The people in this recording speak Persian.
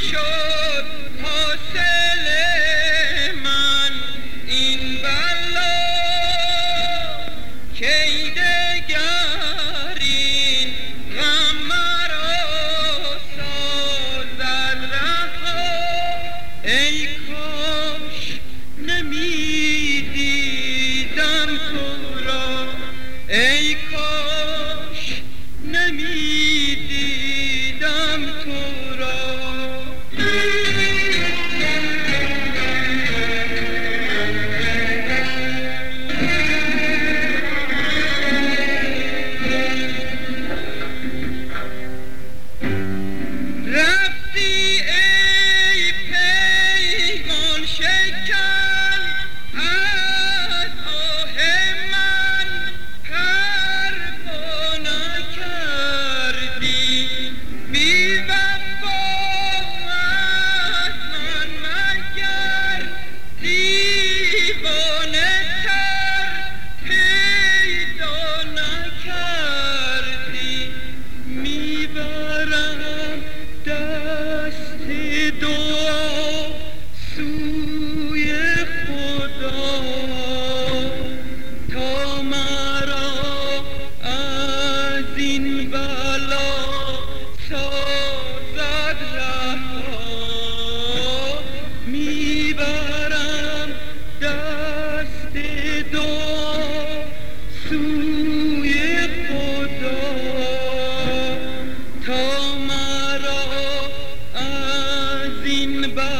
شد حاصل من این بلا کی دگر این غم مرا سازد رها ای کاش نمیدیدم تو را ای کاش نمیدیدم تو را رفتی ای پیمان شکن از آه من پروا نکردی بی وفا از من مگر دیوانه تر پیدا نکردی میبرم دست دعا سوی خدا تا مرا از این بلا سازد رها میبرم دست دعا سوی خدا تا مرا از این بلا